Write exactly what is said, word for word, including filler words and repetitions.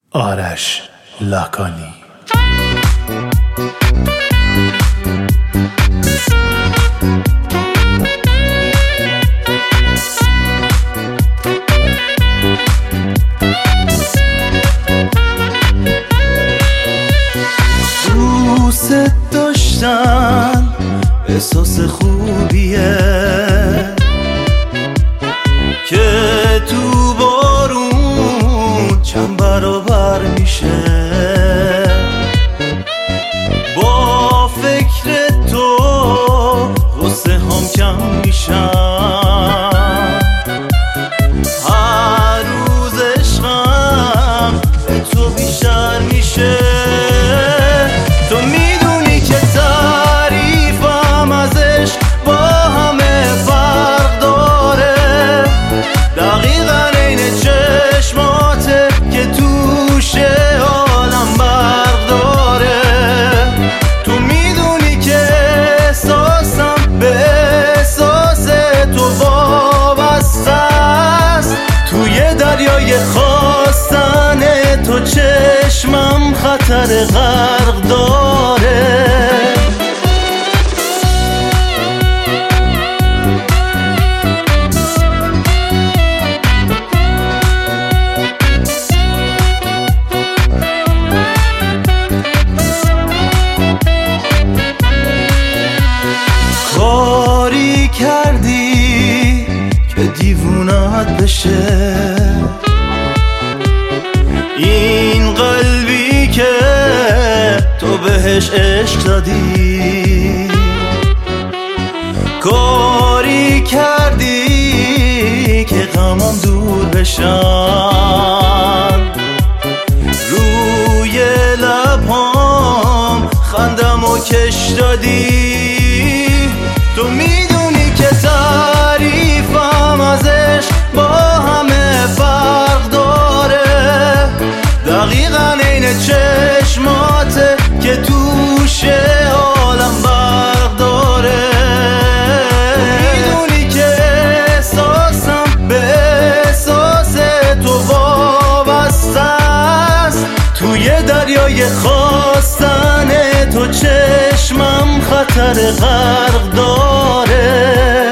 آرش لاکانی. دوست داشتن احساس خوبیه که تو بارون چند برابر میشه. با فکر تو غصه هم کم میشن. هر روز عشقم به تو بیشتر میشه. تو میدونی که تعریفم ازش با همه فرق داره. دقیقا این چشماته که توشه عالم برق داره. تو میدونی که احساسم به احساس تو وابسته است. توی دریای خواستن تو چشمم خطر غرق داره. کاری کردی که دیوونت بشه. این قلبی که تو بهش عشق دادی. کاری کردی که غمم دور بشن. روی لبام خندم و کش دادی. تو میدونی که تعریفم ازش با همه فرق داره. دقیقا این چشماته که توشه عالم برق داره. میدونی که احساسم به احساس تو وابسته است. توی دریای خواستن تو چشمم خطر غرق داره.